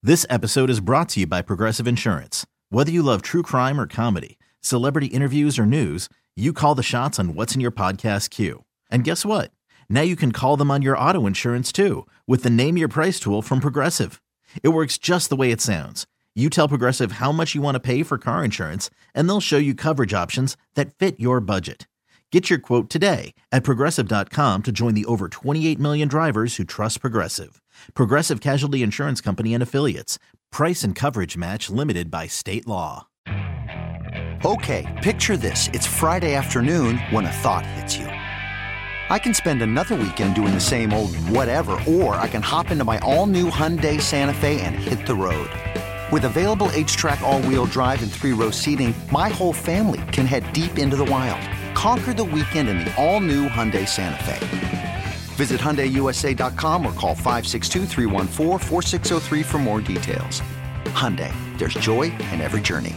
This episode is brought to you by Progressive Insurance. Whether you love true crime or comedy, celebrity interviews or news, you call the shots on what's in your podcast queue. And guess what? Now you can call them on your auto insurance too with the Name Your Price tool from Progressive. It works just the way it sounds. You tell Progressive how much you want to pay for car insurance, and they'll show you coverage options that fit your budget. Get your quote today at Progressive.com to join the over 28 million drivers who trust Progressive. Progressive Casualty Insurance Company and Affiliates. Price and coverage match limited by state law. Okay, picture this. It's Friday afternoon when a thought hits you. I can spend another weekend doing the same old whatever, or I can hop into my all-new Hyundai Santa Fe and hit the road. With available H-Track all-wheel drive and 3-row seating, my whole family can head deep into the wild. Conquer the weekend in the all-new Hyundai Santa Fe. Visit HyundaiUSA.com or call 562-314-4603 for more details. Hyundai, there's joy in every journey.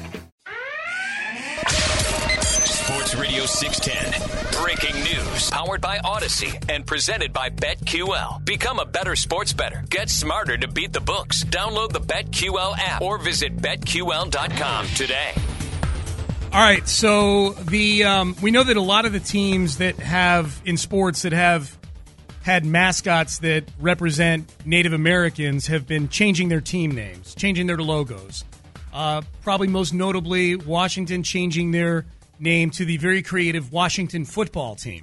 Sports Radio 610. Breaking news. Powered by Odyssey and presented by BetQL. Become a better sports bettor. Get smarter to beat the books. Download the BetQL app or visit BetQL.com today. All right, so we know that a lot of the teams that have, in sports, that have had mascots that represent Native Americans have been changing their team names, changing their logos. Probably most notably, Washington changing their name to the very creative Washington football team.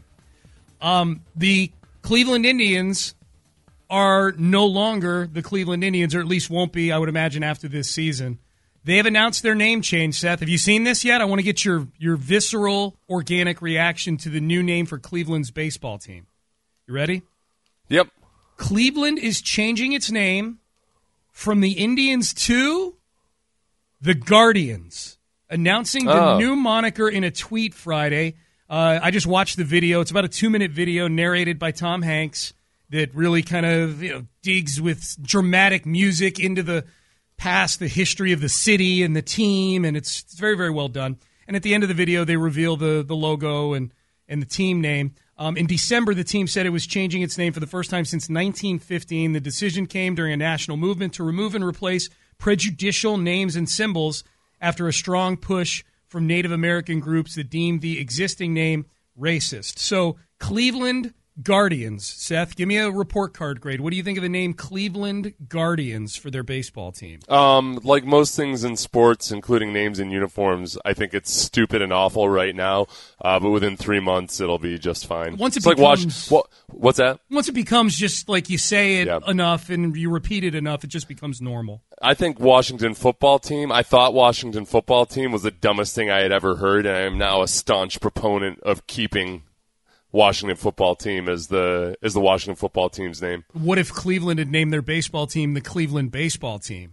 The Cleveland Indians are no longer the Cleveland Indians, or at least won't be, I would imagine, after this season. They have announced their name change, Seth. Have you seen this yet? I want to get your visceral, organic reaction to the new name for Cleveland's baseball team. You ready? Yep. Cleveland is changing its name from the Indians to the Guardians, announcing the new moniker in a tweet Friday. I just watched the video. It's about a 2-minute video narrated by Tom Hanks that really kind of digs with dramatic music into the past, the history of the city and the team, and it's very, very well done. And at the end of the video, they reveal the logo and the team name. In December, the team said it was changing its name for the first time since 1915. The decision came during a national movement to remove and replace prejudicial names and symbols after a strong push from Native American groups that deemed the existing name racist. So, Cleveland Guardians. Seth, give me a report card grade. What do you think of the name Cleveland Guardians for their baseball team? Like most things in sports, including names and uniforms, I think it's stupid and awful right now. But within 3 months, it'll be just fine. Once it it's becomes, what's that? Once it becomes just like you say it enough and you repeat it enough, it just becomes normal. I think Washington football team. I thought Washington football team was the dumbest thing I had ever heard, and I am now a staunch proponent of keeping Washington football team is the Washington football team's name. What if Cleveland had named their baseball team the Cleveland baseball team?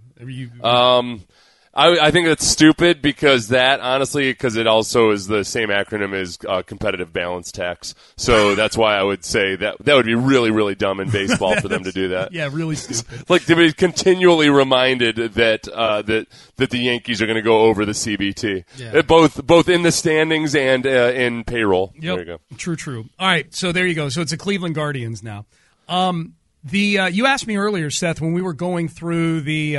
I think that's stupid because it also is the same acronym as competitive balance tax. So that's why I would say that would be really, really dumb in baseball for them to do that. Yeah, really stupid. Like to be continually reminded that the Yankees are going to go over the CBT, both in the standings and in payroll. Yep. There you go. True. All right, so there you go. So it's a Cleveland Guardians now. You asked me earlier, Seth, when we were going through the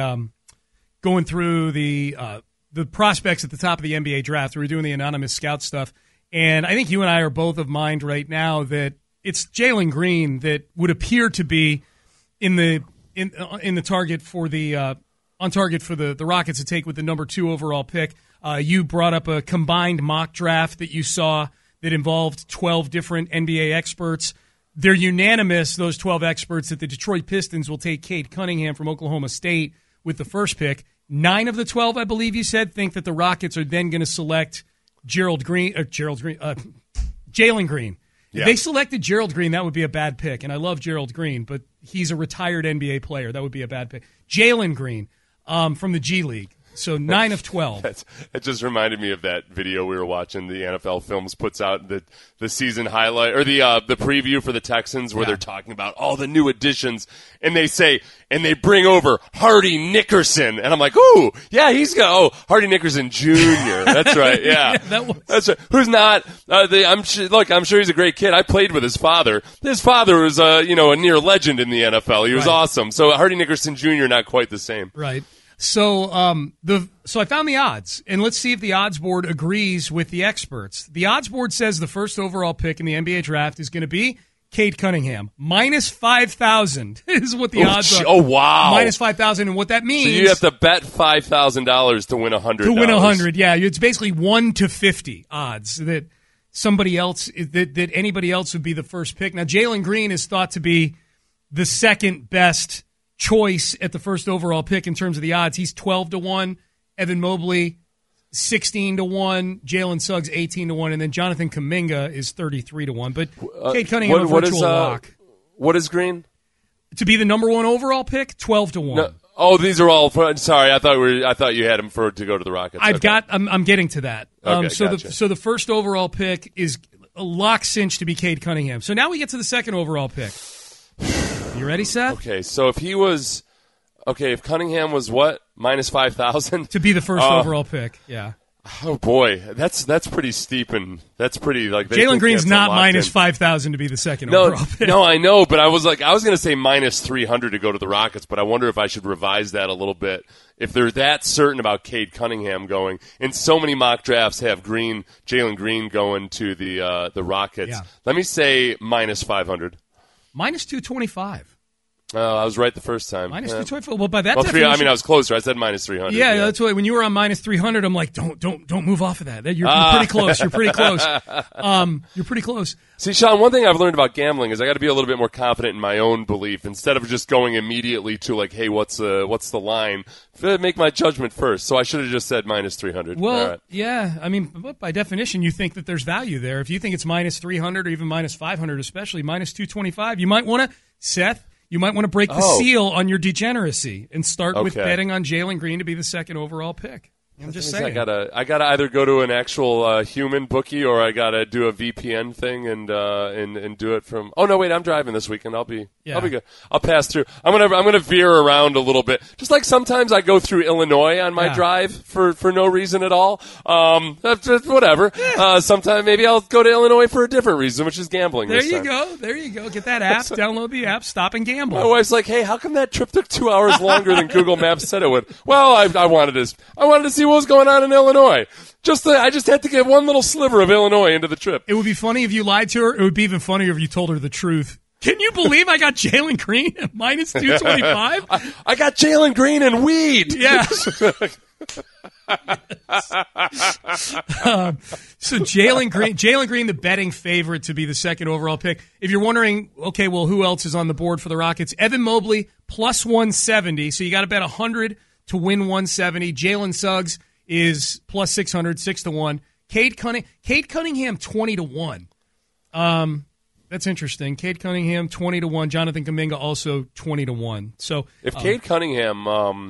prospects at the top of the NBA draft. We were doing the anonymous scout stuff, and I think you and I are both of mind right now that it's Jalen Green that would appear to be in the target for the on target for the Rockets to take with the number 2 overall pick. You brought up a combined mock draft that you saw that involved 12 different NBA experts. They're unanimous, those 12 experts, that the Detroit Pistons will take Cade Cunningham from Oklahoma State with the first pick. 9 of the 12, I believe you said, think that the Rockets are then going to select Jalen Green. Yeah. If they selected Gerald Green, that would be a bad pick. And I love Gerald Green, but he's a retired NBA player. That would be a bad pick. Jalen Green from the G League. So 9 of 12. It just reminded me of that video we were watching. The NFL Films puts out the season highlight or the preview for the Texans where they're talking about all the new additions, and they bring over Hardy Nickerson, and I'm like, ooh, yeah, Hardy Nickerson Jr. That's right, yeah, that's right. Who's not? I'm sure he's a great kid. I played with his father. His father was a near legend in the NFL. He was awesome. So Hardy Nickerson Jr. not quite the same. Right. So so I found the odds, and let's see if the odds board agrees with the experts. The odds board says the first overall pick in the NBA draft is going to be Cade Cunningham. Minus 5,000 is what the odds are. Oh, wow. Minus 5,000, and what that means... So you have to bet $5,000 to win $100. To win 100, yeah. It's basically 1 to 50 odds that somebody else, that anybody else would be the first pick. Now, Jalen Green is thought to be the second best choice at the first overall pick in terms of the odds. He's 12 to 1. Evan Mobley, 16 to 1. Jalen Suggs, 18 to 1. And then Jonathan Kuminga is 33 to 1. But Cade Cunningham, a virtual lock. What is Green? To be the number one overall pick, 12 to 1. No. Oh, these are all. Sorry, I thought you had him to go to the Rockets. I'm getting to that. Okay, so the first overall pick is a lock cinch to be Cade Cunningham. So now we get to the second overall pick. You ready, Seth? Okay, so if Cunningham was what? Minus 5,000? To be the first overall pick, yeah. Oh, boy. That's pretty steep, and that's pretty, like... Jalen Green's not minus 5,000 to be the second overall pick. No, I know, but I was going to say minus 300 to go to the Rockets, but I wonder if I should revise that a little bit. If they're that certain about Cade Cunningham going, and so many mock drafts have Jalen Green going to the Rockets, let me say minus 500. Minus 225. I was right the first time. Minus 225. Well, by that definition, I was closer. I said minus 300. Yeah, that's why when you were on minus 300, I'm like, don't move off of that. You're pretty close. You're pretty close. You're pretty close. See, Sean, one thing I've learned about gambling is I got to be a little bit more confident in my own belief instead of just going immediately to like, hey, what's the line? Make my judgment first. So I should have just said minus 300. Well, yeah. I mean, by definition, you think that there's value there. If you think it's minus 300 or even minus 500, especially minus 225, you might want to, Seth. You might want to break the seal on your degeneracy and start with betting on Jalen Green to be the second overall pick. I'm just saying. I gotta either go to an actual human bookie or I gotta do a VPN thing and do it from. Oh no, wait! I'm driving this weekend. I'll be good. I'll pass through. I'm gonna veer around a little bit. Just like sometimes I go through Illinois on my drive for no reason at all. Whatever. Sometimes maybe I'll go to Illinois for a different reason, which is gambling. There you go. Get that app. Download the app. Stop and gamble. My wife's like, "Hey, how come that trip took 2 hours longer than Google Maps said it would?" Well, I wanted to see what was going on in Illinois. I just had to get one little sliver of Illinois into the trip. It would be funny if you lied to her. It would be even funnier if you told her the truth. Can you believe I got Jalen Green at minus 225? I got Jalen Green and weed. Yeah. So Jalen Green, the betting favorite to be the second overall pick. If you're wondering, okay, well, who else is on the board for the Rockets? Evan Mobley plus 170. So you got to bet 100 to win 170. Jalen Suggs is plus 600, 6 to 1. Cade Cunningham 20 to 1. That's interesting. Cade Cunningham 20 to 1. Jonathan Kuminga also 20 to 1. So if Cade Cunningham,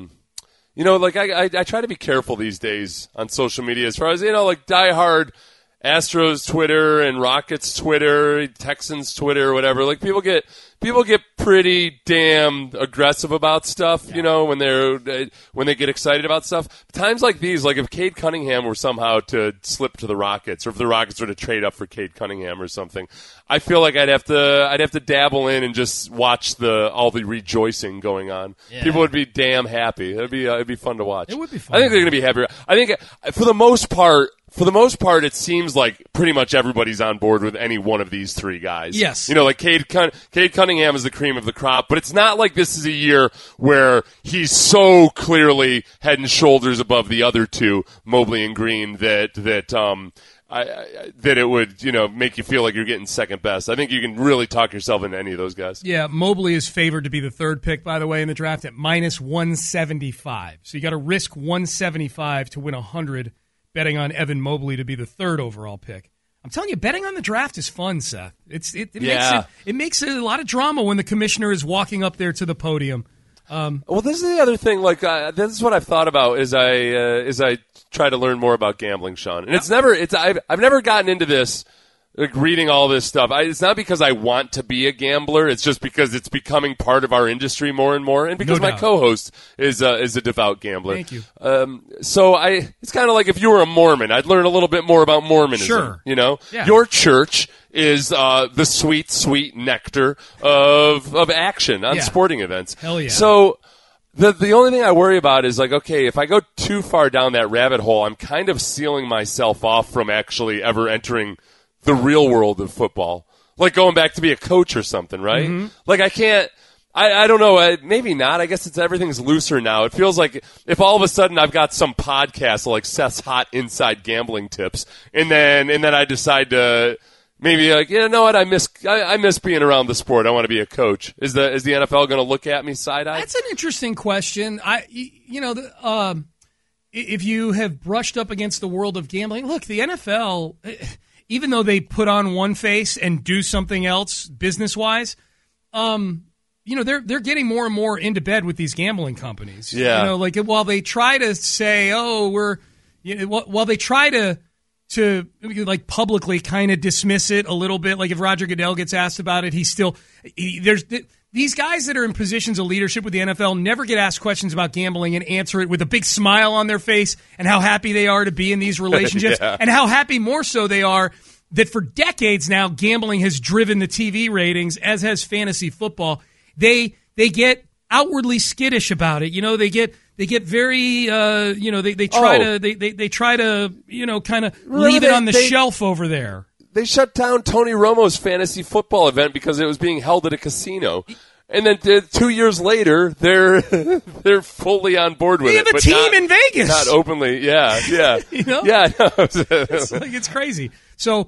I try to be careful these days on social media as far as like diehard Astros Twitter and Rockets Twitter, Texans Twitter, whatever. Like people get pretty damn aggressive about stuff, when they get excited about stuff. Times like these, like if Cade Cunningham were somehow to slip to the Rockets, or if the Rockets were to trade up for Cade Cunningham or something, I feel like I'd have to dabble in and just watch all the rejoicing going on. Yeah. People would be damn happy. It'd be fun to watch. It would be fun. I think they're going to be happier. I think for the most part, it seems like pretty much everybody's on board with any one of these three guys. Yes. Like Cade Cunningham is the cream of the crop, but it's not like this is a year where he's so clearly head and shoulders above the other two, Mobley and Green, that it would, make you feel like you're getting second best. I think you can really talk yourself into any of those guys. Yeah, Mobley is favored to be the third pick, by the way, in the draft at minus 175. So you got to risk 175 to win 100. Betting on Evan Mobley to be the third overall pick. I'm telling you, betting on the draft is fun, Seth. It makes a lot of drama when the commissioner is walking up there to the podium. Well, this is the other thing. Like, this is what I've thought about as I try to learn more about gambling, Sean. And I've never gotten into this. Like reading all this stuff, it's not because I want to be a gambler. It's just because it's becoming part of our industry more and more, and because my co-host is a devout gambler. Thank you. So it's kind of like if you were a Mormon, I'd learn a little bit more about Mormonism. Sure. You know, yeah. Your church is the sweet, sweet nectar of action on sporting events. Hell yeah. So. The only thing I worry about is, like, okay, if I go too far down that rabbit hole, I'm kind of sealing myself off from actually ever entering the real world of football. Like going back to be a coach or something, right? Mm-hmm. Like I can't, I don't know, maybe not. I guess everything's looser now. It feels like if all of a sudden I've got some podcast like Seth's Hot Inside Gambling Tips, and then I decide to maybe like, you know what, I miss being around the sport. I want to be a coach. Is the NFL going to look at me side-eye? That's an interesting question. If you have brushed up against the world of gambling, look, the NFL, even though they put on one face and do something else business-wise, they're getting more and more into bed with these gambling companies. Yeah. Like while they try to say, while they try to like publicly kind of dismiss it a little bit, like if Roger Goodell gets asked about it, these guys that are in positions of leadership with the NFL never get asked questions about gambling and answer it with a big smile on their face and how happy they are to be in these relationships and how happy more so they are that for decades now gambling has driven the TV ratings, as has fantasy football. They get outwardly skittish about it. They get very, they try to, kind of leave it on the shelf over there. They shut down Tony Romo's fantasy football event because it was being held at a casino. And then 2 years later, they're fully on board with it. They have a team in Vegas. Not openly, yeah. Yeah, it's crazy. So,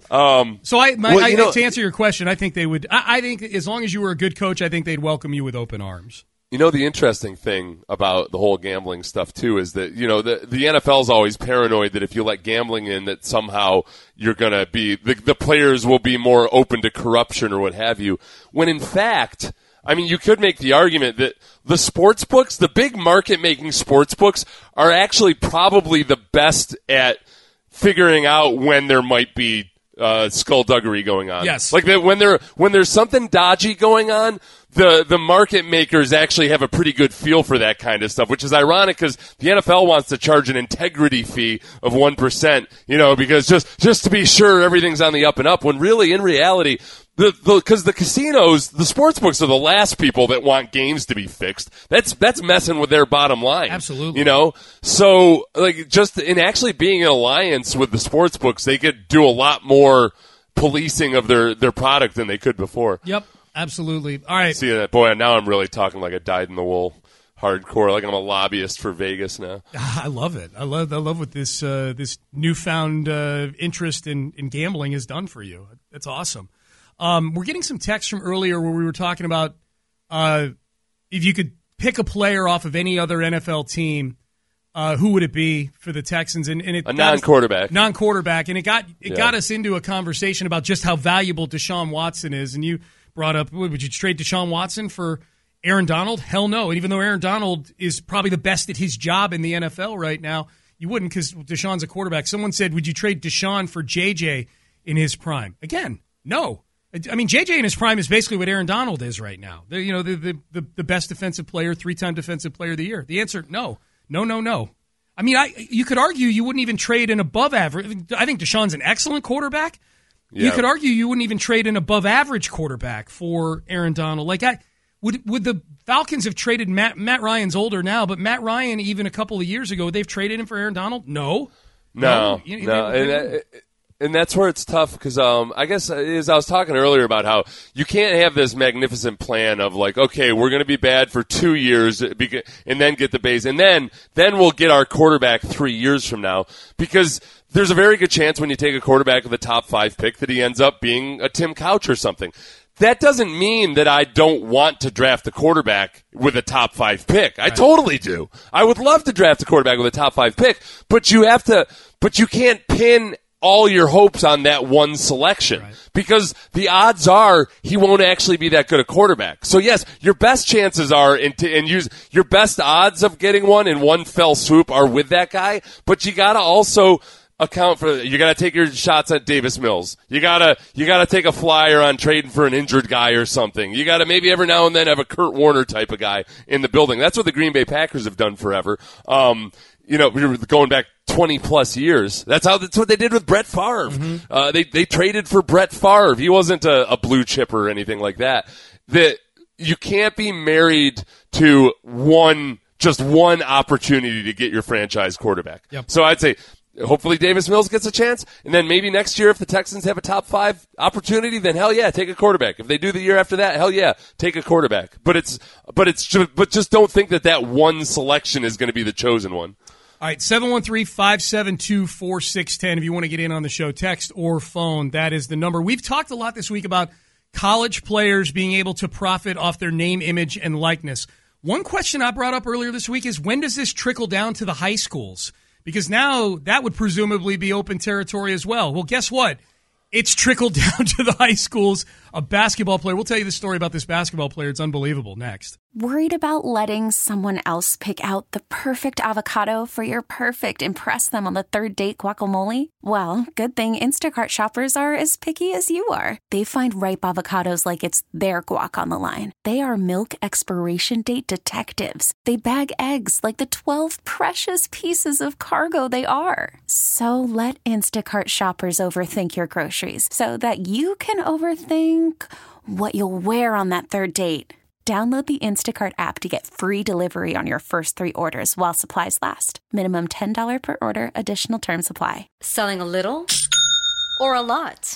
to answer your question, I think they would. I think as long as you were a good coach, I think they'd welcome you with open arms. You know, the interesting thing about the whole gambling stuff, too, is that, the NFL's always paranoid that if you let gambling in, that somehow you're going to be, the players will be more open to corruption or what have you. When in fact, I mean, you could make the argument that the sports books, the big market-making sports books, are actually probably the best at figuring out when there might be skullduggery going on. Yes. Like when there's something dodgy going on, the market makers actually have a pretty good feel for that kind of stuff, which is ironic because the NFL wants to charge an integrity fee of 1%, because just to be sure everything's on the up and up, when really, in reality, because the casinos, the sports books are the last people that want games to be fixed. That's messing with their bottom line. Absolutely. So like just in actually being in alliance with the sports books, they could do a lot more policing of their product than they could before. Yep. Absolutely. All right. See that, boy? Now I'm really talking like a dyed-in-the-wool hardcore. Like I'm a lobbyist for Vegas now. I love it. I love what this newfound interest in gambling has done for you. That's awesome. We're getting some text from earlier where we were talking about if you could pick a player off of any other NFL team, who would it be for the Texans? And it non-quarterback. Non-quarterback, and it got us into a conversation about just how valuable Deshaun Watson is. And you brought up, would you trade Deshaun Watson for Aaron Donald? Hell no. And even though Aaron Donald is probably the best at his job in the NFL right now, you wouldn't because Deshaun's a quarterback. Someone said, would you trade Deshaun for JJ in his prime? Again, no. I mean, JJ in his prime is basically what Aaron Donald is right now. The best defensive player, 3-time defensive player of the year. The answer, no. No. I mean, you could argue you wouldn't even trade an above average. I think Deshaun's an excellent quarterback. Yeah. You could argue you wouldn't even trade an above average quarterback for Aaron Donald. Like, would the Falcons have traded Matt Ryan's older now, but Matt Ryan, even a couple of years ago, they've traded him for Aaron Donald? No. And that's where it's tough because I guess as I was talking earlier about how you can't have this magnificent plan of like, okay, we're going to be bad for 2 years and then get the base, and then we'll get our quarterback 3 years from now, because there's a very good chance when you take a quarterback with a top 5 pick that he ends up being a Tim Couch or something. That doesn't mean that I don't want to draft a quarterback with a top 5 pick. I totally do. I would love to draft a quarterback with a top 5 pick, but you can't pin all your hopes on that one selection, because the odds are he won't actually be that good a quarterback. So yes, your best chances are and use your best odds of getting one in one fell swoop are with that guy, but you got to also account for, you got to take your shots at Davis Mills. You got to take a flyer on trading for an injured guy or something. You got to maybe every now and then have a Kurt Warner type of guy in the building. That's what the Green Bay Packers have done forever. Going back 20 plus years. That's what they did with Brett Favre. Mm-hmm. They traded for Brett Favre. He wasn't a blue chipper or anything like that. That you can't be married to just one opportunity to get your franchise quarterback. Yep. So I'd say, hopefully Davis Mills gets a chance, and then maybe next year if the Texans have a top 5 opportunity, then hell yeah, take a quarterback. If they do the year after that, hell yeah, take a quarterback. But just don't think that one selection is going to be the chosen one. All right, 713-572-4610 if you want to get in on the show, text or phone, that is the number. We've talked a lot this week about college players being able to profit off their name, image, and likeness. One question I brought up earlier this week is, when does this trickle down to the high schools? Because now that would presumably be open territory as well. Well, guess what? It's trickled down to the high schools. A basketball player. We'll tell you the story about this basketball player. It's unbelievable. Next. Worried about letting someone else pick out the perfect avocado for your perfect impress them on the third date guacamole? Well, good thing Instacart shoppers are as picky as you are. They find ripe avocados like it's their guac on the line. They are milk expiration date detectives. They bag eggs like the 12 precious pieces of cargo they are. So let Instacart shoppers overthink your groceries so that you can overthink what you'll wear on that third date. Download the Instacart app to get free delivery on your first 3 orders while supplies last. Minimum $10 per order. Additional terms apply. Selling a little or a lot?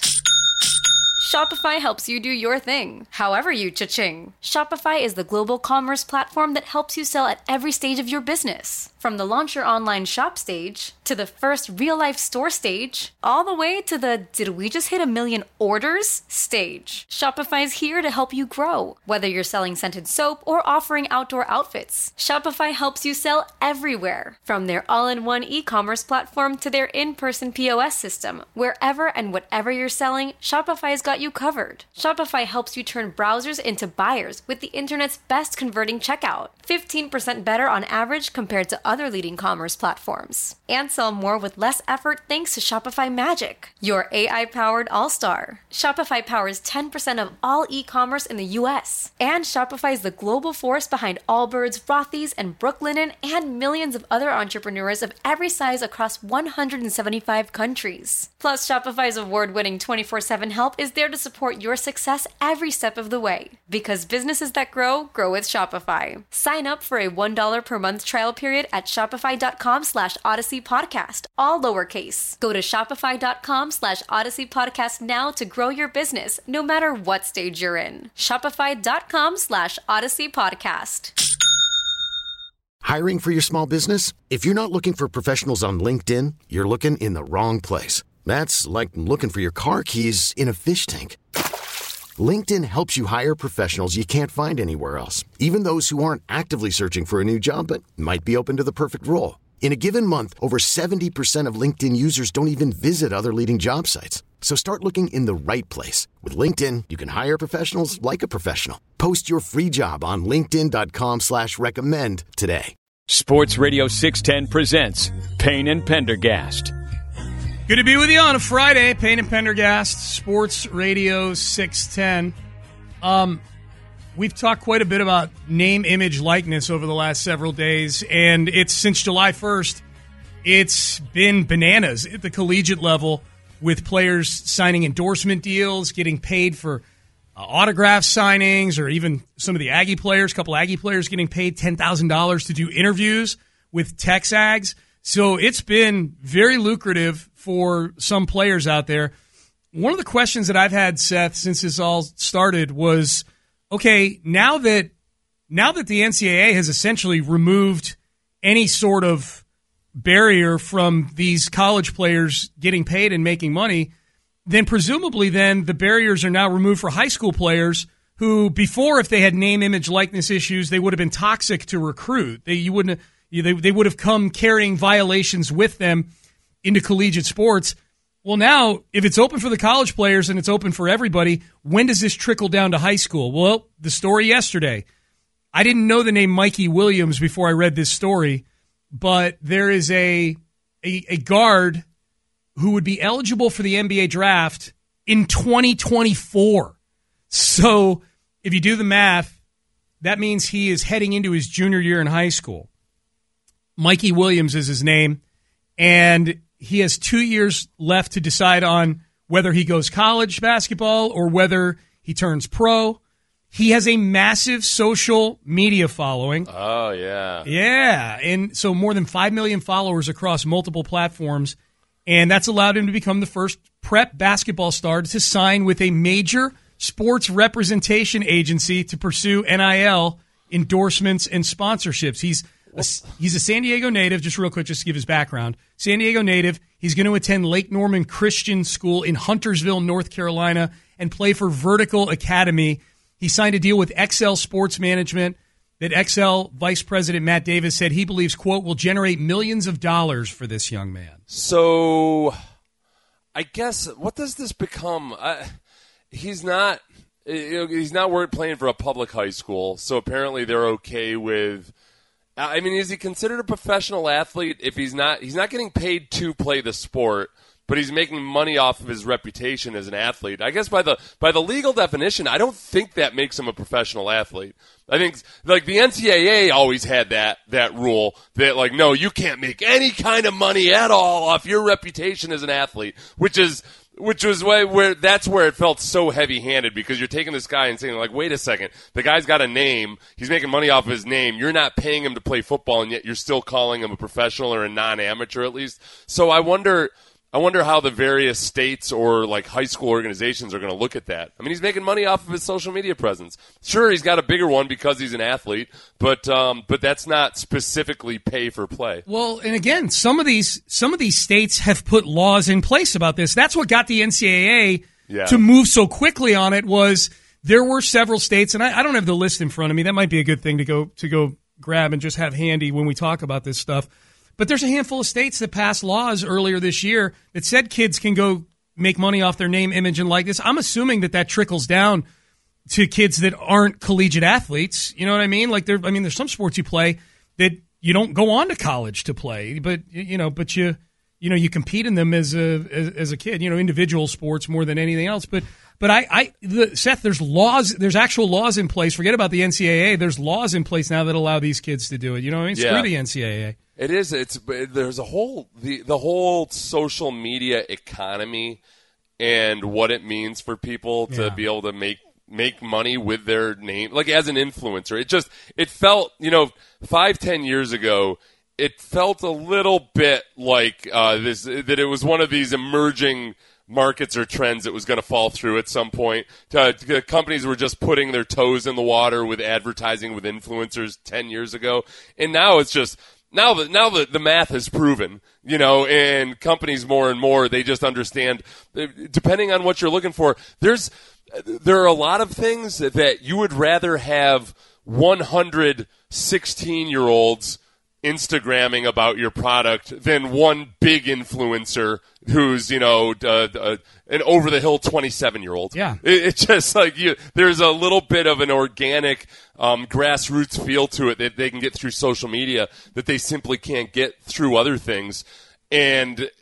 Shopify helps you do your thing, however you cha-ching. Shopify is the global commerce platform that helps you sell at every stage of your business. From the launch your online shop stage, to the first real-life store stage, all the way to the did we just hit 1 million orders stage. Shopify is here to help you grow. Whether you're selling scented soap or offering outdoor outfits, Shopify helps you sell everywhere. From their all-in-one e-commerce platform to their in-person POS system, wherever and whatever you're selling, Shopify's got you covered. Shopify helps you turn browsers into buyers with the internet's best converting checkout. 15% better on average compared to other leading commerce platforms. And sell more with less effort thanks to Shopify Magic, your AI-powered all-star. Shopify powers 10% of all e-commerce in the U.S. And Shopify is the global force behind Allbirds, Rothy's, and Brooklinen, and millions of other entrepreneurs of every size across 175 countries. Plus, Shopify's award-winning 24/7 help is there to support your success every step of the way. Because businesses that grow with Shopify. Sign up for a $1 per month trial period at shopify.com/Odyssey Podcast, all lowercase. Go to shopify.com/Odyssey Podcast now to grow your business, no matter what stage you're in. Shopify.com/Odyssey Podcast. Hiring for your small business? If you're not looking for professionals on LinkedIn, you're looking in the wrong place. That's like looking for your car keys in a fish tank. LinkedIn helps you hire professionals you can't find anywhere else, even those who aren't actively searching for a new job but might be open to the perfect role. In a given month, over 70% of LinkedIn users don't even visit other leading job sites. So start looking in the right place. With LinkedIn, you can hire professionals like a professional. Post your free job on linkedin.com/recommend today. Sports Radio 610 presents Payne and Pendergast. Good to be with you on a Friday. Payne and Pendergast, Sports Radio 610. We've talked quite a bit about name, image, likeness over the last several days, and it's since July 1st, it's been bananas at the collegiate level with players signing endorsement deals, getting paid for autograph signings, or even some of the Aggie players, a couple Aggie players getting paid $10,000 to do interviews with Texags. So it's been very lucrative for some players out there. One of the questions that I've had, Seth, since this all started was, okay, now that the NCAA has essentially removed any sort of barrier from these college players getting paid and making money, then presumably then the barriers are now removed for high school players who before, if they had name, image, likeness issues, they would have been toxic to recruit. They would have come carrying violations with them into collegiate sports. well, now, if it's open for the college players and it's open for everybody, when does this trickle down to high school? Well, the story yesterday, I didn't know the name Mikey Williams before I read this story, but there is a guard who would be eligible for the NBA draft in 2024. So if you do the math, that means he is heading into his junior year in high school. Mikey Williams is his name, and he has 2 years left to decide on whether he goes college basketball or whether he turns pro. He has a massive social media following. Oh, yeah. Yeah, and so more than 5 million followers across multiple platforms, and that's allowed him to become the first prep basketball star to sign with a major sports representation agency to pursue NIL endorsements and sponsorships. He's a San Diego native, just real quick, just to give his background. San Diego native. He's going to attend Lake Norman Christian School in Huntersville, North Carolina, and play for Vertical Academy. He signed a deal with XL Sports Management that XL Vice President Matt Davis said he believes, quote, will generate millions of dollars for this young man. So I guess, what does this become? He's not playing for a public high school, so apparently they're okay with. I mean, is he considered a professional athlete if he's not getting paid to play the sport, but he's making money off of his reputation as an athlete? I guess by the legal definition, I don't think that makes him a professional athlete. I think, like, the NCAA always had that rule that, like, no, you can't make any kind of money at all off your reputation as an athlete, which was where that's where it felt so heavy-handed, because you're taking this guy and saying, like, wait a second, the guy's got a name, he's making money off of his name, you're not paying him to play football, and yet you're still calling him a professional or a non-amateur at least. So I wonder how the various states or, like, high school organizations are going to look at that. I mean, he's making money off of his social media presence. Sure, he's got a bigger one because he's an athlete, but that's not specifically pay for play. Well, and again, some of these states have put laws in place about this. That's what got the NCAA to move so quickly on it. Was there were several states, and I don't have the list in front of me. That might be a good thing to go grab and just have handy when we talk about this stuff. But there's a handful of states that passed laws earlier this year that said kids can go make money off their name, image, and likeness. I'm assuming that trickles down to kids that aren't collegiate athletes. You know what I mean? Like, there's some sports you play that you don't go on to college to play, but you compete in them as a kid. Individual sports more than anything else. But Seth, there's actual laws in place. Forget about the NCAA. There's laws in place now that allow these kids to do it. You know what I mean? Yeah. Screw the NCAA. It is. There's a whole the whole social media economy and what it means for people to be able to make money with their name, like as an influencer. It felt, 5-10 years ago, it felt a little bit like that it was one of these emerging markets or trends that was going to fall through at some point. Companies were just putting their toes in the water with advertising with influencers 10 years ago, and now it's just. Now the math has proven, and companies more and more, they just understand, depending on what you're looking for, there are a lot of things that you would rather have 100 16-year-olds Instagramming about your product than one big influencer who's, an over-the-hill 27-year-old. Yeah. It's just like there's a little bit of an organic grassroots feel to it that they can get through social media that they simply can't get through other things. And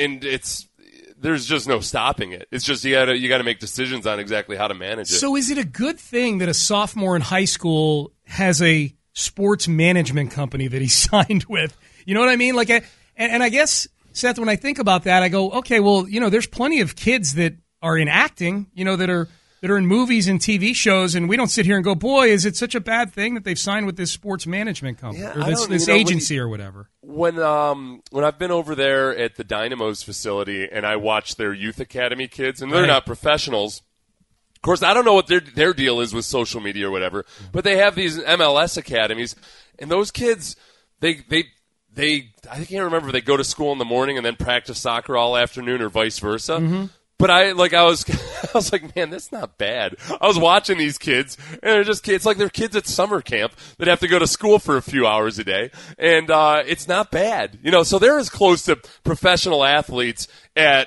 there's just no stopping it. It's just you got to make decisions on exactly how to manage it. So is it a good thing that a sophomore in high school has a sports management company that he signed with? You know what I mean? Like, and I guess, Seth, when I think about that, I go, okay, well, there's plenty of kids that are in acting, that are in movies and TV shows, and we don't sit here and go, boy, is it such a bad thing that they've signed with this sports management company or this agency or whatever. When I've been over there at the Dynamo's facility and I watch their youth academy kids, and they're not professionals. Of course, I don't know what their deal is with social media or whatever, but they have these MLS academies, and those kids, I can't remember if they go to school in the morning and then practice soccer all afternoon or vice versa. Mm-hmm. But I was like, man, that's not bad. I was watching these kids, and they're just kids. It's like they're kids at summer camp that have to go to school for a few hours a day, and it's not bad. So they're as close to professional athletes at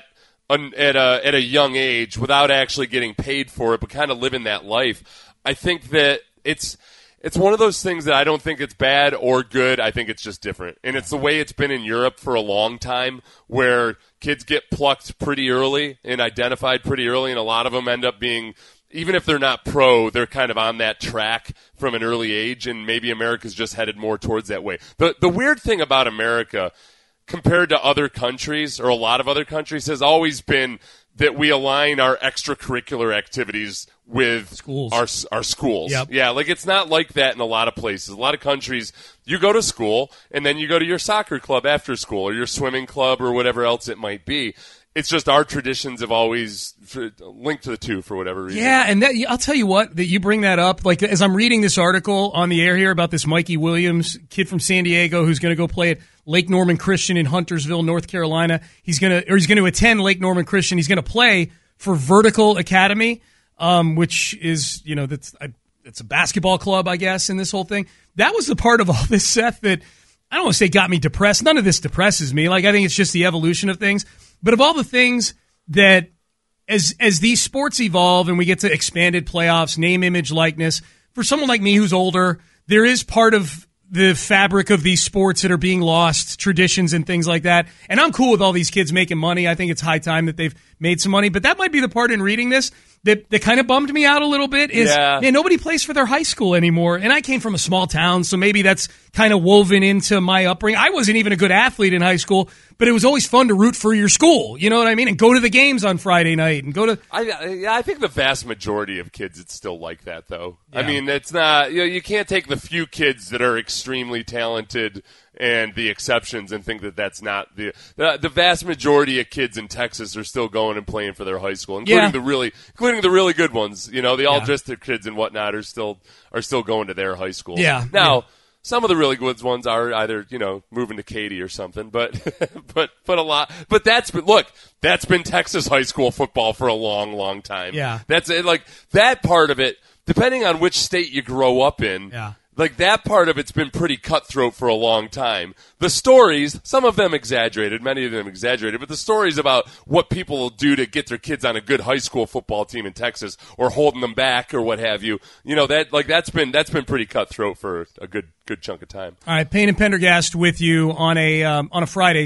at a young age without actually getting paid for it, but kind of living that life. I think that it's one of those things that I don't think it's bad or good. I think it's just different. And it's the way it's been in Europe for a long time, where kids get plucked pretty early and identified pretty early, and a lot of them end up being, even if they're not pro, they're kind of on that track from an early age, and maybe America's just headed more towards that way. The weird thing about America compared to other countries, or a lot of other countries, has always been that we align our extracurricular activities with schools. Our schools. Yep. Yeah, like it's not like that in a lot of places. A lot of countries, you go to school, and then you go to your soccer club after school, or your swimming club, or whatever else it might be. It's just our traditions have always linked to the two for whatever reason. Yeah, and I'll tell you what, that you bring that up. Like, as I'm reading this article on the air here about this Mikey Williams, kid from San Diego who's going to go play at Lake Norman Christian in Huntersville, North Carolina. He's going to attend Lake Norman Christian. He's going to play for Vertical Academy, which is, it's a basketball club, I guess, in this whole thing. That was the part of all this, Seth, that I don't want to say got me depressed. None of this depresses me. Like, I think it's just the evolution of things. But of all the things that, as these sports evolve and we get to expanded playoffs, name, image, likeness, for someone like me who's older, there is part of the fabric of these sports that are being lost, traditions and things like that. And I'm cool with all these kids making money. I think it's high time that they've made some money. But that might be the part in reading this that kind of bummed me out a little bit is, man, nobody plays for their high school anymore. And I came from a small town, so maybe that's kind of woven into my upbringing. I wasn't even a good athlete in high school, but it was always fun to root for your school. You know what I mean? And go to the games on Friday night and go to. I think the vast majority of kids, it's still like that, though. Yeah. I mean, it's not. You can't take the few kids that are extremely talented and the exceptions and think that that's not the vast majority of kids in Texas are still going and playing for their high school, including the really good ones. The altruistic kids and whatnot are still going to their high school. Yeah. Now. Yeah. Some of the really good ones are either, moving to Katy or something, but a lot. But that's been Texas high school football for a long, long time. Yeah. That's it. Like that part of it, depending on which state you grow up in. Yeah. Like that part of it's been pretty cutthroat for a long time. The stories, some of them exaggerated, many of them exaggerated, but the stories about what people will do to get their kids on a good high school football team in Texas or holding them back or what have you, that's been pretty cutthroat for a good chunk of time. All right, Payne and Pendergast with you on a Friday,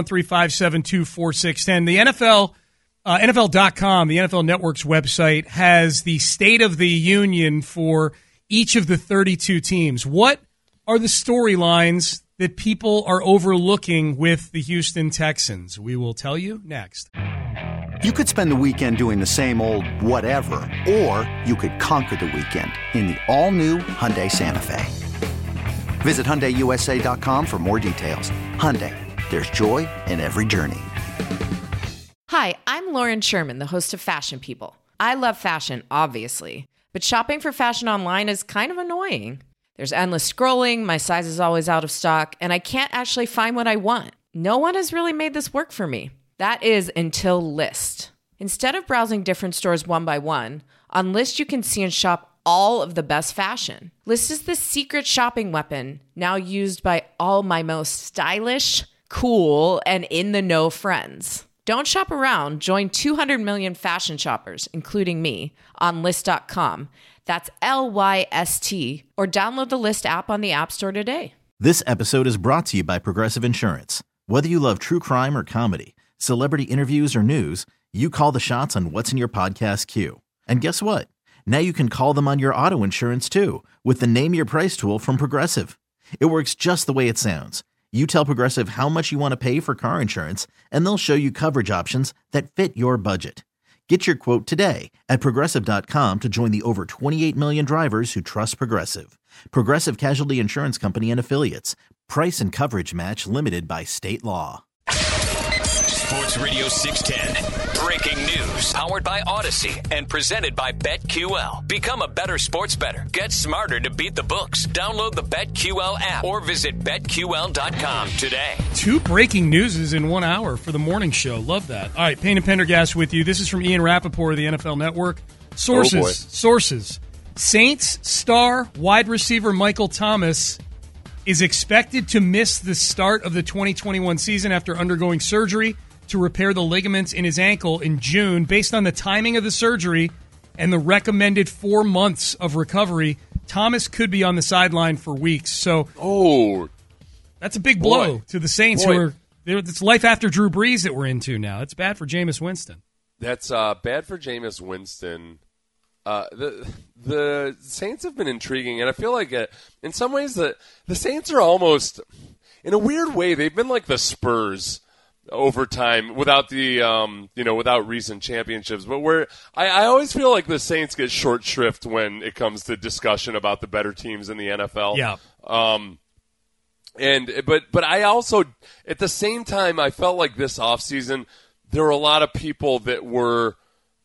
713-572-4610. The NFL, NFL.com, the NFL Network's website, has the State of the Union for each of the 32 teams. What are the storylines that people are overlooking with the Houston Texans? We will tell you next. You could spend the weekend doing the same old whatever, or you could conquer the weekend in the all-new Hyundai Santa Fe. Visit HyundaiUSA.com for more details. Hyundai, there's joy in every journey. Hi, I'm Lauren Sherman, the host of Fashion People. I love fashion, obviously. But shopping for fashion online is kind of annoying. There's endless scrolling, my size is always out of stock, and I can't actually find what I want. No one has really made this work for me. That is until Lyst. Instead of browsing different stores one by one, on Lyst you can see and shop all of the best fashion. Lyst is the secret shopping weapon now used by all my most stylish, cool, and in-the-know friends. Don't shop around. Join 200 million fashion shoppers, including me, on Lyst.com. That's Lyst. Or download the Lyst app on the App Store today. This episode is brought to you by Progressive Insurance. Whether you love true crime or comedy, celebrity interviews or news, you call the shots on what's in your podcast queue. And guess what? Now you can call them on your auto insurance too with the Name Your Price tool from Progressive. It works just the way it sounds. You tell Progressive how much you want to pay for car insurance, and they'll show you coverage options that fit your budget. Get your quote today at Progressive.com to join the over 28 million drivers who trust Progressive. Progressive Casualty Insurance Company and Affiliates. Price and coverage match limited by state law. Sports Radio 610. Breaking news. Powered by Odyssey and presented by BetQL. Become a better sports bettor. Get smarter to beat the books. Download the BetQL app or visit BetQL.com today. 2 breaking newses in 1 hour for the morning show. Love that. All right, Payne and Pendergast with you. This is from Ian Rappaport of the NFL Network. Sources. Saints star wide receiver Michael Thomas is expected to miss the start of the 2021 season after undergoing surgery to repair the ligaments in his ankle in June. Based on the timing of the surgery and the recommended 4 months of recovery, Thomas could be on the sideline for weeks. So, that's a big blow to the Saints, who are it's life after Drew Brees that we're into now. It's bad for Jameis Winston. That's bad for Jameis Winston. The Saints have been intriguing, and I feel like in some ways the Saints are almost, in a weird way, they've been like the Spurs over time without the without recent championships. But where I always feel like the Saints get short shrift when it comes to discussion about the better teams in the NFL. Yeah. But I also, at the same time, I felt like this offseason there were a lot of people that were.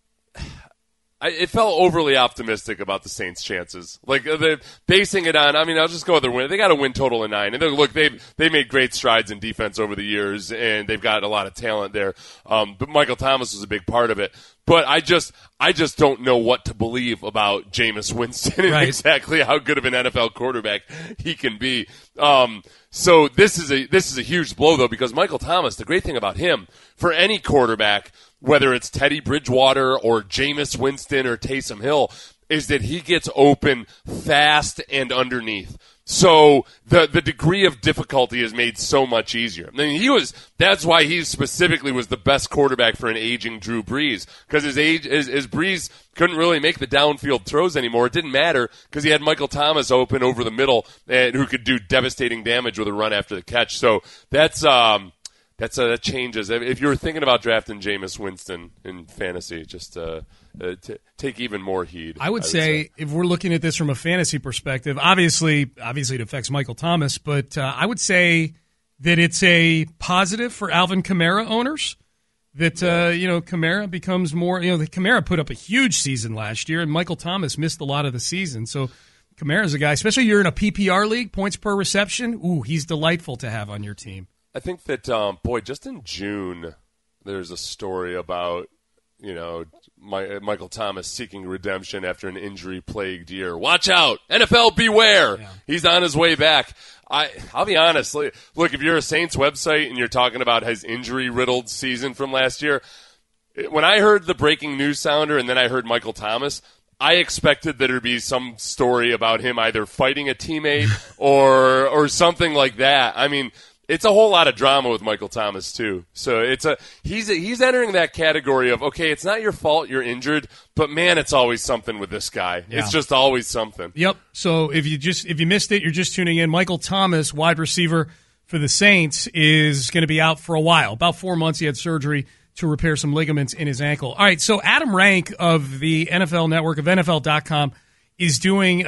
It felt overly optimistic about the Saints' chances. Like, they're basing it on, I'll just go with their win. They got a win total of 9. And look, they made great strides in defense over the years, and they've got a lot of talent there. But Michael Thomas was a big part of it. But I just don't know what to believe about Jameis Winston and exactly how good of an NFL quarterback he can be. So this is a huge blow, though, because Michael Thomas, the great thing about him, for any quarterback, whether it's Teddy Bridgewater or Jameis Winston or Taysom Hill, is that he gets open fast and underneath. So the degree of difficulty is made so much easier. That's why he specifically was the best quarterback for an aging Drew Brees, because his Brees couldn't really make the downfield throws anymore. It didn't matter because he had Michael Thomas open over the middle and who could do devastating damage with a run after the catch. So that changes. If you were thinking about drafting Jameis Winston in fantasy, just take even more heed. I would say if we're looking at this from a fantasy perspective, obviously it affects Michael Thomas, but I would say that it's a positive for Alvin Kamara owners. That Kamara becomes more. Kamara put up a huge season last year, and Michael Thomas missed a lot of the season. So Kamara's a guy, especially if you're in a PPR league, points per reception. Ooh, he's delightful to have on your team. I think that, just in June, there's a story about, Michael Thomas seeking redemption after an injury-plagued year. Watch out! NFL beware! Yeah. He's on his way back. I'll be honest. Look, if you're a Saints website and you're talking about his injury-riddled season from last year, when I heard the breaking news sounder and then I heard Michael Thomas, I expected that there'd be some story about him either fighting a teammate or something like that. It's a whole lot of drama with Michael Thomas too. So he's entering that category of, okay, it's not your fault you're injured, but man, it's always something with this guy. Yeah. It's just always something. Yep. So if you missed it, you're just tuning in. Michael Thomas, wide receiver for the Saints, is going to be out for a while. About 4 months. He had surgery to repair some ligaments in his ankle. All right. So Adam Rank of the NFL Network of NFL.com is doing.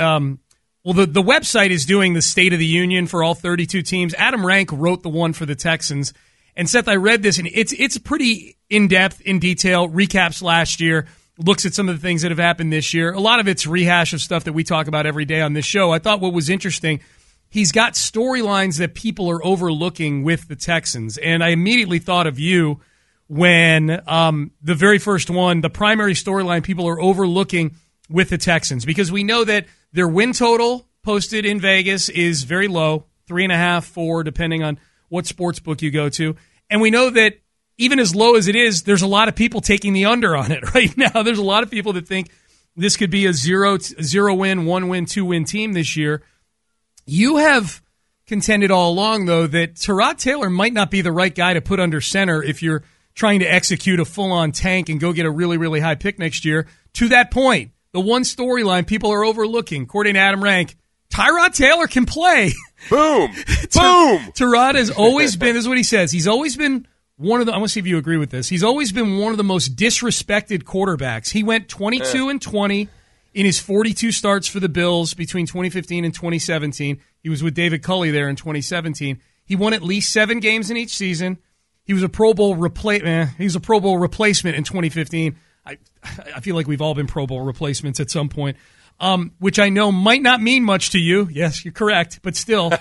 The website is doing the State of the Union for all 32 teams. Adam Rank wrote the one for the Texans. And Seth, I read this, and it's pretty in-depth, in detail, recaps last year, looks at some of the things that have happened this year. A lot of it's rehash of stuff that we talk about every day on this show. I thought what was interesting, he's got storylines that people are overlooking with the Texans. And I immediately thought of you when the very first one, the primary storyline people are overlooking with the Texans, because we know that their win total posted in Vegas is very low, 3.5, 4, depending on what sports book you go to. And we know that even as low as it is, there's a lot of people taking the under on it right now. There's a lot of people that think this could be a 0-win, 1-win, 2-win team this year. You have contended all along, though, that Tyrod Taylor might not be the right guy to put under center if you're trying to execute a full-on tank and go get a really, really high pick next year. To that point, the one storyline people are overlooking, according to Adam Rank, Tyrod Taylor can play. Boom. Boom. Tyrod has always been, this is what he says, he's always been one of the, I want to see if you agree with this, he's always been one of the most disrespected quarterbacks. He went 22-20 in his 42 starts for the Bills between 2015 and 2017. He was with David Culley there in 2017. He won at least 7 games in each season. He was a Pro Bowl replacement in 2015. I feel like we've all been Pro Bowl replacements at some point, which I know might not mean much to you. Yes, you're correct, but still.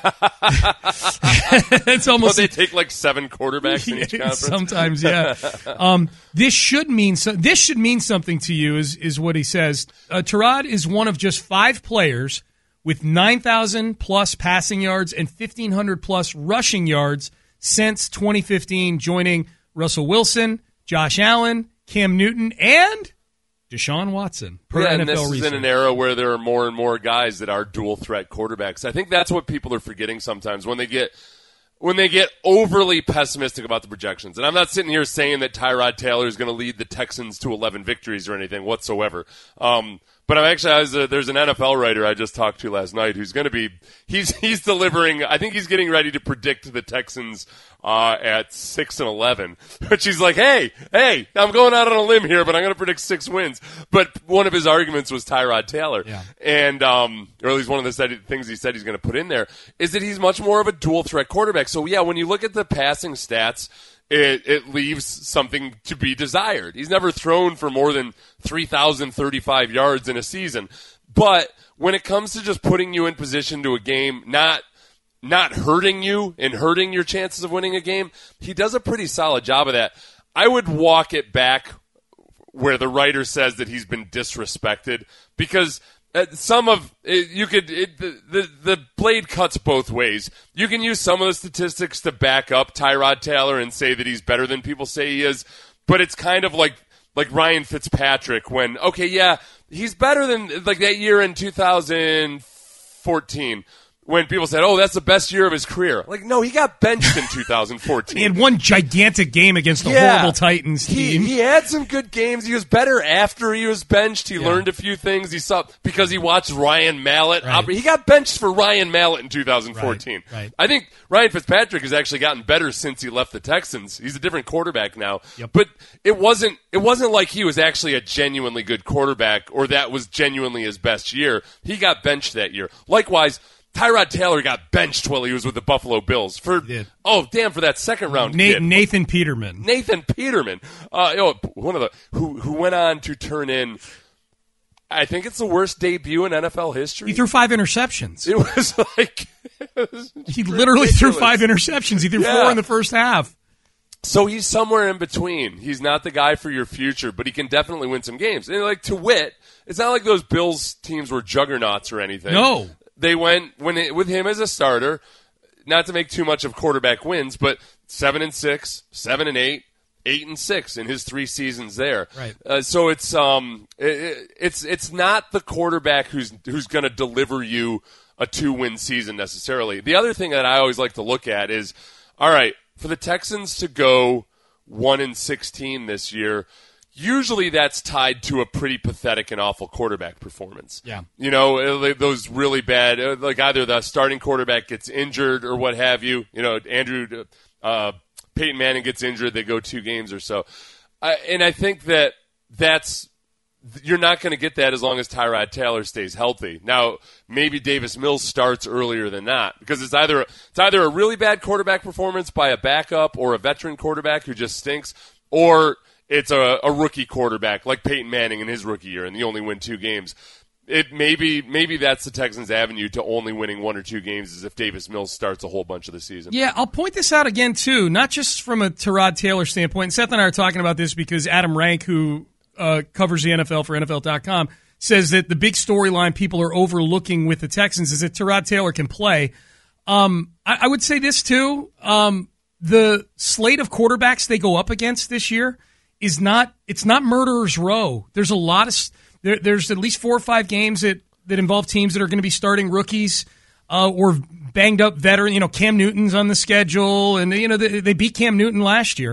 It's almost. Well, they take like 7 quarterbacks in each conference. Sometimes, yeah. This should mean something to you, is what he says. Tyrod is one of just 5 players with 9,000 plus passing yards and 1,500 plus rushing yards since 2015, joining Russell Wilson, Josh Allen, Cam Newton, and Deshaun Watson, per NFL and this research. is in an era where there are more and more guys that are dual-threat quarterbacks. I think that's what people are forgetting sometimes when they get overly pessimistic about the projections. And I'm not sitting here saying that Tyrod Taylor is going to lead the Texans to 11 victories or anything whatsoever. But I'm actually, there's an NFL writer I just talked to last night who's going to be, he's delivering, I think he's getting ready to predict the Texans at 6-11. But she's like, hey, I'm going out on a limb here, but I'm going to predict 6 wins. But one of his arguments was Tyrod Taylor. Yeah. And, or at least one of the things he said he's going to put in there is that he's much more of a dual threat quarterback. So yeah, when you look at the passing stats, it leaves something to be desired. He's never thrown for more than 3,035 yards in a season. But when it comes to just putting you in position to a game, not hurting you and hurting your chances of winning a game, he does a pretty solid job of that. I would walk it back where the writer says that he's been disrespected, because the blade cuts both ways. You can use some of the statistics to back up Tyrod Taylor and say that he's better than people say he is, but it's kind of like Ryan Fitzpatrick when, okay, yeah, he's better than like that year in 2014 when people said, oh, that's the best year of his career. Like, no, he got benched in 2014. He had one gigantic game against a horrible Titans team. He had some good games. He was better after he was benched. He learned a few things. He saw because he watched Ryan Mallett. Right. He got benched for Ryan Mallett in 2014. Right. I think Ryan Fitzpatrick has actually gotten better since he left the Texans. He's a different quarterback now. Yep. But it wasn't like he was actually a genuinely good quarterback or that was genuinely his best year. He got benched that year. Likewise, Tyrod Taylor got benched while he was with the Buffalo Bills for that second round kid. Nathan Peterman. One of the who went on to turn in, I think it's the worst debut in NFL history. He threw 5 interceptions. It was like he literally threw 5 interceptions. He threw 4 in the first half. So he's somewhere in between. He's not the guy for your future, but he can definitely win some games. And like to wit, it's not like those Bills teams were juggernauts or anything. No. They went with him as a starter, not to make too much of quarterback wins, but 7-6, 7-8, 8-6 in his 3 seasons there. Right. So it's not the quarterback who's going to deliver you a 2-win season necessarily. The other thing that I always like to look at is, all right, for the Texans to go 1-16 this year, usually that's tied to a pretty pathetic and awful quarterback performance. Yeah. You know, those really bad, like either the starting quarterback gets injured or what have you. You know, Peyton Manning gets injured, they go 2 games or so. And I think you're not going to get that as long as Tyrod Taylor stays healthy. Now, maybe Davis Mills starts earlier than not because it's either a really bad quarterback performance by a backup or a veteran quarterback who just stinks, or it's a rookie quarterback like Peyton Manning in his rookie year, and you only win 2 games. Maybe that's the Texans' avenue to only winning 1 or 2 games is if Davis Mills starts a whole bunch of the season. Yeah, I'll point this out again, too, not just from a Tyrod Taylor standpoint. And Seth and I are talking about this because Adam Rank, who covers the NFL for NFL.com, says that the big storyline people are overlooking with the Texans is that Tyrod Taylor can play. I would say this, too. The slate of quarterbacks they go up against this year it's not murderer's row. There's a lot of there's at least 4 or 5 games that involve teams that are going to be starting rookies or banged up veteran. You know, Cam Newton's on the schedule, and you know they beat Cam Newton last year.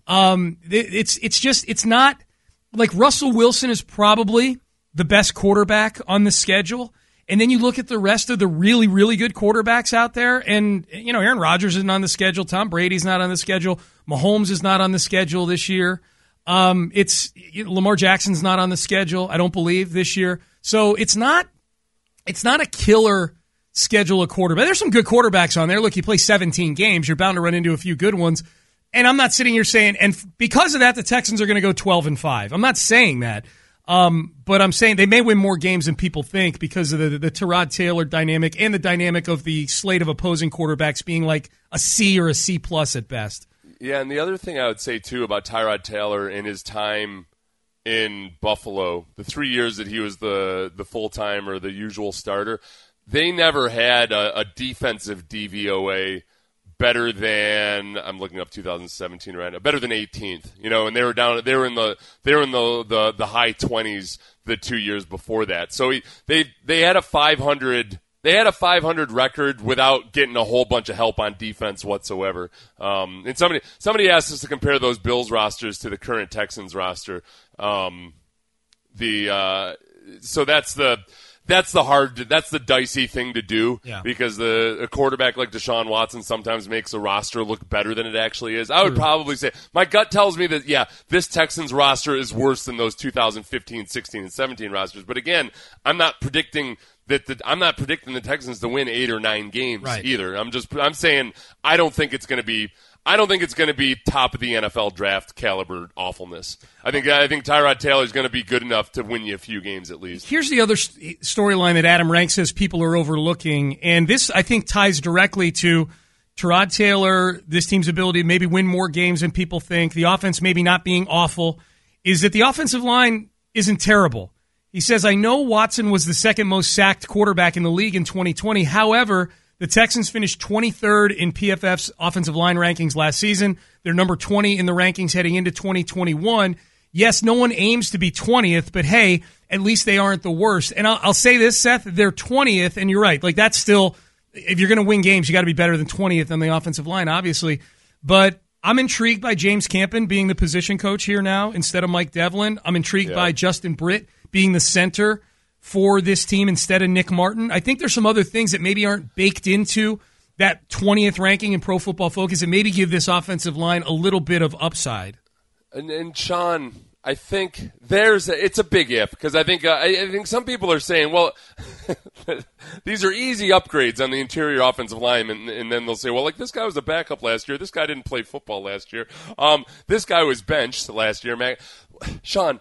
It's not like Russell Wilson is probably the best quarterback on the schedule, and then you look at the rest of the really, really good quarterbacks out there, and you know Aaron Rodgers isn't on the schedule, Tom Brady's not on the schedule, Mahomes is not on the schedule this year. Lamar Jackson's not on the schedule, I don't believe, this year. So it's not a killer schedule of quarterback. There's some good quarterbacks on there. Look, you play 17 games, you're bound to run into a few good ones. And I'm not sitting here saying, and because of that, the Texans are going to go 12-5. I'm not saying that. But I'm saying they may win more games than people think because of the Tyrod Taylor dynamic and the dynamic of the slate of opposing quarterbacks being like a C or a C+ at best. Yeah, and the other thing I would say, too, about Tyrod Taylor in his time in Buffalo, the 3 years that he was the full-time or the usual starter, they never had a defensive DVOA better than, I'm looking up 2017 right now, better than 18th, and they were in the high 20s the 2 years before that. So they had a 500 record without getting a whole bunch of help on defense whatsoever. And somebody asked us to compare those Bills rosters to the current Texans roster. So that's the dicey thing to do, because a quarterback like Deshaun Watson sometimes makes a roster look better than it actually is. I would probably say, my gut tells me that, this Texans roster is worse than those 2015, 16, and 17 rosters. But again, I'm not predicting the Texans to win 8 or 9 games either. I'm saying I don't think it's going to be top of the NFL draft caliber awfulness. I think Tyrod Taylor is going to be good enough to win you a few games at least. Here's the other storyline that Adam Rank says people are overlooking, and this I think ties directly to Tyrod Taylor, this team's ability to maybe win more games than people think, the offense maybe not being awful, is that the offensive line isn't terrible. He says, I know Watson was the second most sacked quarterback in the league in 2020. However, the Texans finished 23rd in PFF's offensive line rankings last season. They're number 20 in the rankings heading into 2021. Yes, no one aims to be 20th, but hey, at least they aren't the worst. And I'll say this, Seth, they're 20th, and you're right. Like, that's still, if you're going to win games, you got to be better than 20th on the offensive line, obviously. But I'm intrigued by James Campen being the position coach here now instead of Mike Devlin. I'm intrigued by Justin Britt being the center for this team instead of Nick Martin. I think there's some other things that maybe aren't baked into that 20th ranking in Pro Football Focus and maybe give this offensive line a little bit of upside. And Sean, I think it's a big if, because I think some people are saying, well, these are easy upgrades on the interior offensive line, and then they'll say, well, like, this guy was a backup last year. This guy didn't play football last year. This guy was benched last year. Sean,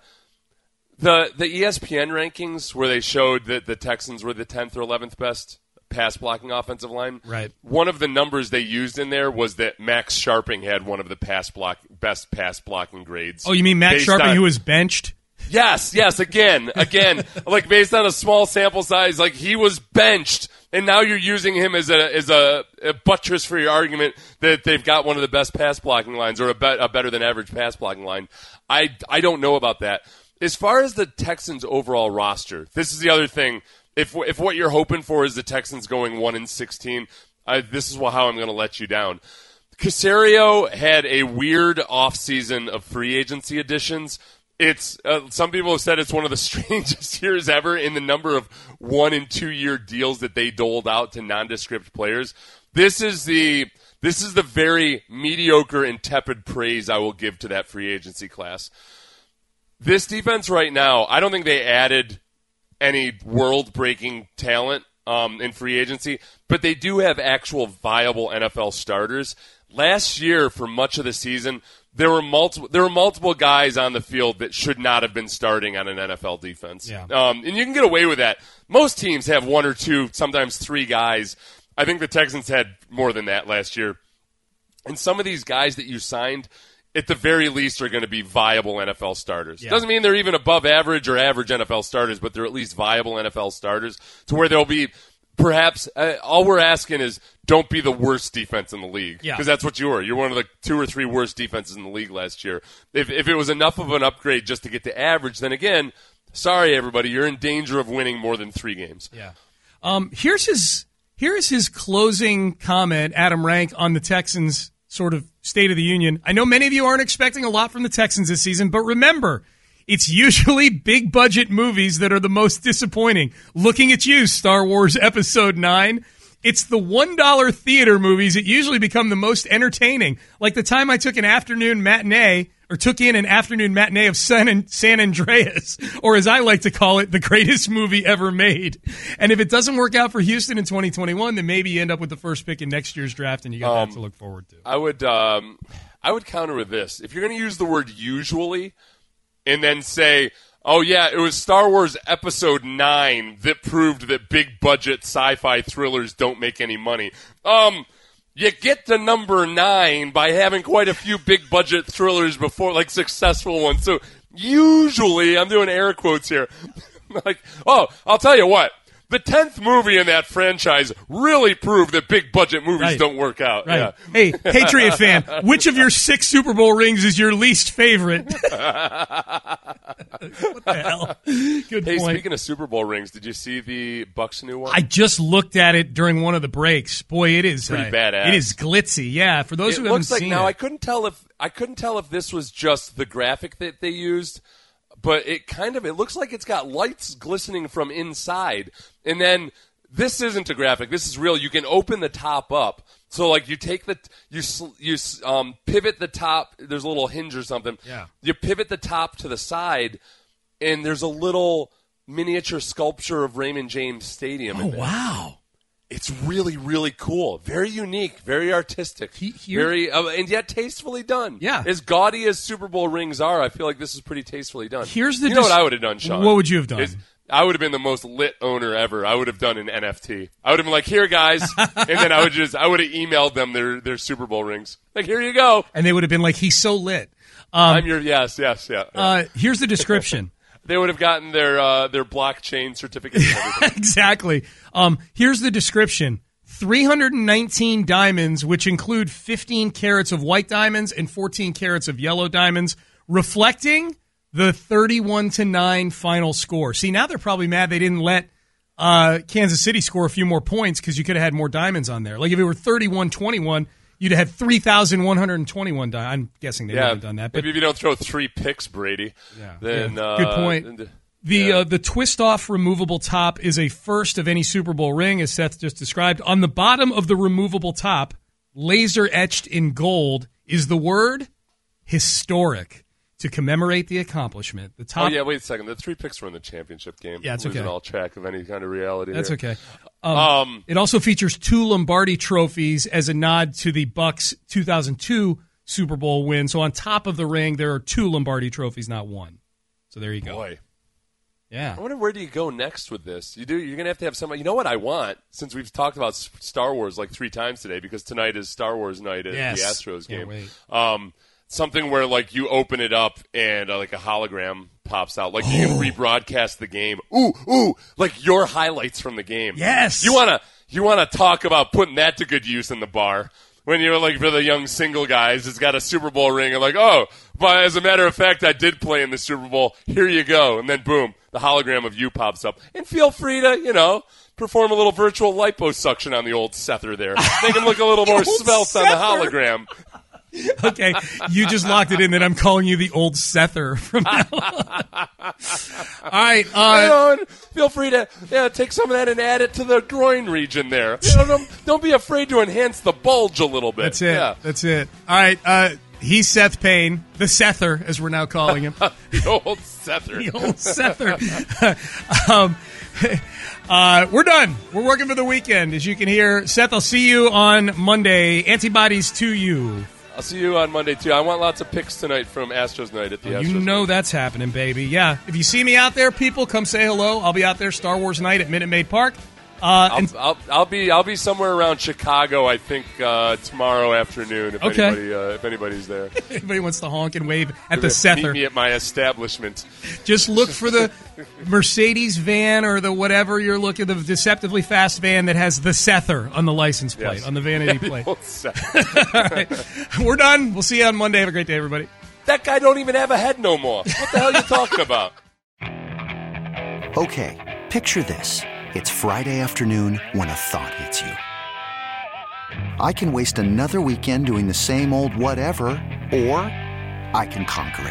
the ESPN rankings where they showed that the Texans were the 10th or 11th best pass blocking offensive line. Right. One of the numbers they used in there was that Max Sharping had one of the best pass blocking grades. Oh, you mean Max Sharping, who was benched? Yes. Again, like, based on a small sample size, like, he was benched, and now you're using him as a buttress for your argument that they've got one of the best pass blocking lines, or a better than average pass blocking line. I don't know about that. As far as the Texans' overall roster, this is the other thing. If what you're hoping for is the Texans going 1-16, this is how I'm going to let you down. Caserio had a weird offseason of free agency additions. It's some people have said it's one of the strangest years ever in the number of 1 and 2 year deals that they doled out to nondescript players. This is the very mediocre and tepid praise I will give to that free agency class. This defense right now, I don't think they added any world-breaking talent in free agency, but they do have actual viable NFL starters. Last year, for much of the season, there were multiple guys on the field that should not have been starting on an NFL defense. Yeah. And you can get away with that. Most teams have 1 or 2, sometimes 3 guys. I think the Texans had more than that last year. And some of these guys that you signed, at the very least, are going to be viable NFL starters. Yeah. Doesn't mean they're even above average or average NFL starters, but they're at least viable NFL starters to where they'll be perhaps all we're asking is don't be the worst defense in the league. Because that's what you were. You're one of the 2 or 3 worst defenses in the league last year. If it was enough of an upgrade just to get to average, then again, sorry, everybody, you're in danger of winning more than 3 games. Yeah. Here's his closing comment, Adam Rank, on the Texans' sort of State of the Union. I know many of you aren't expecting a lot from the Texans this season, but remember, it's usually big budget movies that are the most disappointing. Looking at you, Star Wars Episode 9. It's the $1 theater movies that usually become the most entertaining. Like the time I took in an afternoon matinee of San Andreas, or as I like to call it, the greatest movie ever made. And if it doesn't work out for Houston in 2021, then maybe you end up with the first pick in next year's draft, and you got that to look forward to. I would counter with this. If you're going to use the word usually and then say, oh, yeah, it was Star Wars Episode 9 that proved that big-budget sci-fi thrillers don't make any money. You get to number 9 by having quite a few big-budget thrillers before, like successful ones. So usually, I'm doing air quotes here, like, oh, I'll tell you what. the 10th movie in that franchise really proved that big budget movies don't work out. Right. Yeah. Hey, Patriot fan, which of your 6 Super Bowl rings is your least favorite? What the hell? Good Hey, point. speaking of Super Bowl rings, did you see the Bucs new one? I just looked at it during one of the breaks. Boy, it is pretty badass. It is glitzy. Yeah, for those who haven't seen it. Now I couldn't tell if this was just the graphic that they used, but it looks like it's got lights glistening from inside. And then this isn't a graphic. This is real. You can open the top up. So like you take you pivot the top. There's a little hinge or something. Yeah. You pivot the top to the side, and there's a little miniature sculpture of Raymond James Stadium. Oh, wow. It's really, really cool. Very unique, very artistic, very and yet tastefully done. Yeah. As gaudy as Super Bowl rings are, I feel like this is pretty tastefully done. Here's the you know what I would have done, Sean? What would you have done? I would have been the most lit owner ever. I would have done an NFT. I would have been like, "Here, guys," and then I would have emailed them their Super Bowl rings. Like, here you go. And they would have been like, "He's so lit." I'm your yes. Here's the description. They would have gotten their blockchain certificate. And everything. Exactly. Here's the description. 319 diamonds, which include 15 carats of white diamonds and 14 carats of yellow diamonds, reflecting the 31-9 final score. See, now they're probably mad they didn't let Kansas City score a few more points because you could have had more diamonds on there. Like if it were 31-21, you'd have had 3,121 diamonds. I'm guessing they haven't done that. But maybe if you don't throw 3 picks, Brady, then good point. The twist-off removable top is a first of any Super Bowl ring, as Seth just described. On the bottom of the removable top, laser-etched in gold, is the word historic to commemorate the accomplishment. The top. Oh, yeah, wait a second. The 3 picks were in the championship game. Yeah, it's okay. Losing all track of any kind of reality. That's there. okay. It also features 2 Lombardi trophies as a nod to the Bucs' 2002 Super Bowl win. So on top of the ring, there are 2 Lombardi trophies, not 1. So there you go. Boy. Yeah. I wonder where do you go next with this? You're going to have somebody. You know what I want? Since we've talked about Star Wars like 3 times today, because tonight is Star Wars night at the Astros game. Something where like you open it up and like a hologram pops out, like you can rebroadcast the game. Ooh, like your highlights from the game. Yes. You wanna talk about putting that to good use in the bar. When you're like for the young single guys, it's got a Super Bowl ring and like, oh, but as a matter of fact, I did play in the Super Bowl. Here you go. And then boom, the hologram of you pops up. And feel free to, perform a little virtual liposuction on the old Sether there. Make him look a little more svelte on the hologram. Okay, you just locked it in that I'm calling you the old Sether from now on. All right. Feel free to take some of that and add it to the groin region there. Don't be afraid to enhance the bulge a little bit. That's it. Yeah. That's it. All right. He's Seth Payne, the Sether, as we're now calling him. The old Sether. The old Sether. We're done. We're working for the weekend, as you can hear. Seth, I'll see you on Monday. Antibodies to you. I'll see you on Monday, too. I want lots of picks tonight from Astros night at the Astros. You know that's happening, baby. Yeah. If you see me out there, people, come say hello. I'll be out there Star Wars night at Minute Maid Park. I'll be somewhere around Chicago, I think, tomorrow afternoon. If anybody's there. Anybody wants to honk and wave at the Sether. Meet me at my establishment. Just look for the Mercedes van or the whatever you're looking, the deceptively fast van that has the Sether on the license plate, on the vanity plate. All right. We're done. We'll see you on Monday. Have a great day, everybody. That guy don't even have a head no more. What the hell are you talking about? Okay, picture this. It's Friday afternoon when a thought hits you. I can waste another weekend doing the same old whatever, or I can conquer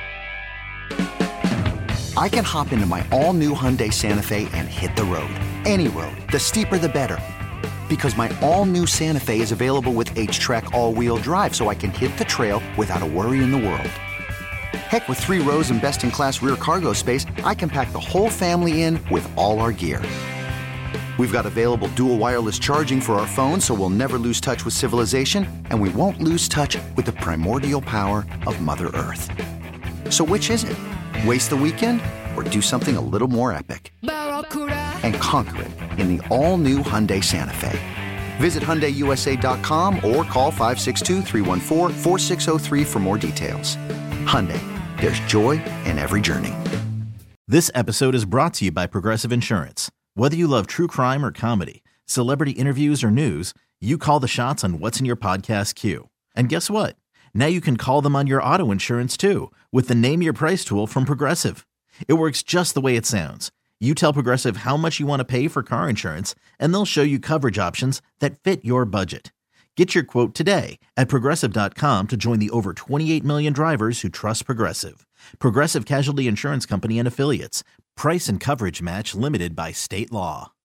it. I can hop into my all-new Hyundai Santa Fe and hit the road. Any road. The steeper, the better. Because my all-new Santa Fe is available with H-Track all-wheel drive, so I can hit the trail without a worry in the world. Heck, with 3 rows and best-in-class rear cargo space, I can pack the whole family in with all our gear. We've got available dual wireless charging for our phones, so we'll never lose touch with civilization, and we won't lose touch with the primordial power of Mother Earth. So which is it? Waste the weekend or do something a little more epic? And conquer it in the all-new Hyundai Santa Fe. Visit HyundaiUSA.com or call 562-314-4603 for more details. Hyundai, there's joy in every journey. This episode is brought to you by Progressive Insurance. Whether you love true crime or comedy, celebrity interviews or news, you call the shots on what's in your podcast queue. And guess what? Now you can call them on your auto insurance too with the Name Your Price tool from Progressive. It works just the way it sounds. You tell Progressive how much you want to pay for car insurance, and they'll show you coverage options that fit your budget. Get your quote today at Progressive.com to join the over 28 million drivers who trust Progressive. Progressive Casualty Insurance Company and Affiliates. Price and coverage match limited by state law.